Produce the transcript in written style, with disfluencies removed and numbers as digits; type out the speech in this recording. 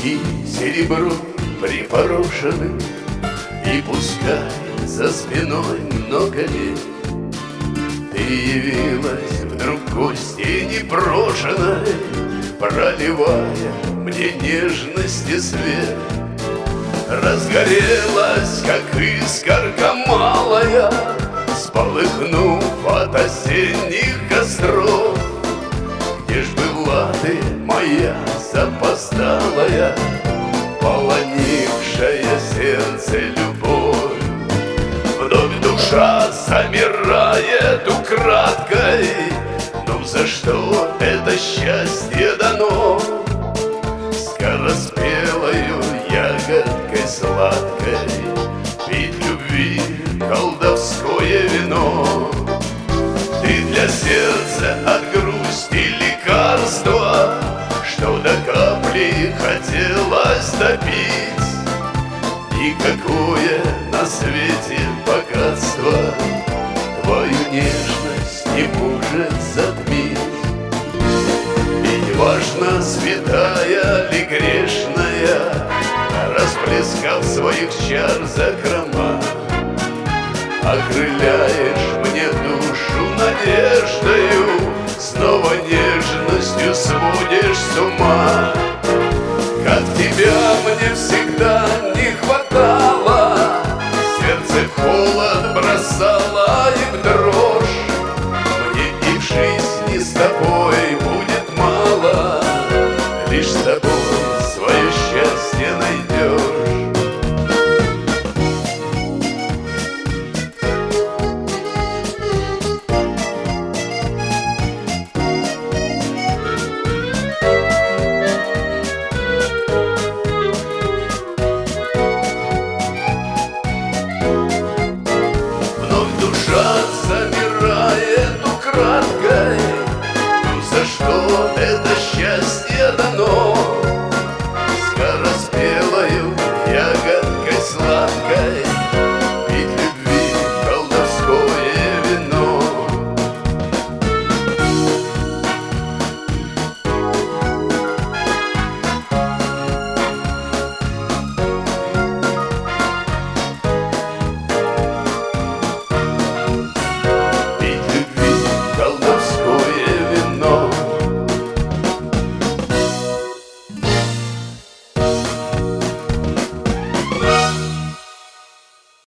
Виски серебро припорошены, и пускай за спиной много лет, ты явилась вдруг гостьей непрошенной, проливая мне нежности свет. Разгорелась, как искорка малая, сполыхнув от осенних костров. Где ж была ты, моя запоздалая, полонившая сердце любовь? Вновь душа замирает украдкой. Ну за что это счастье дано? Скороспелою ягодкой сладкой пить любви колдовское вино. Ты для сердца от грусти лекарство, что до капли хотелось допить. Никакое на свете богатство твою нежность не может затмить. И неважно, святая ли грешная, расплескав своих чар закрома, окрыляешь мне душу надеждою, снова нежностью сводишь с ума. Как тебя мне всегда не хватало, сердце в холод бросало и в дрожь. Мне и в жизни с тобой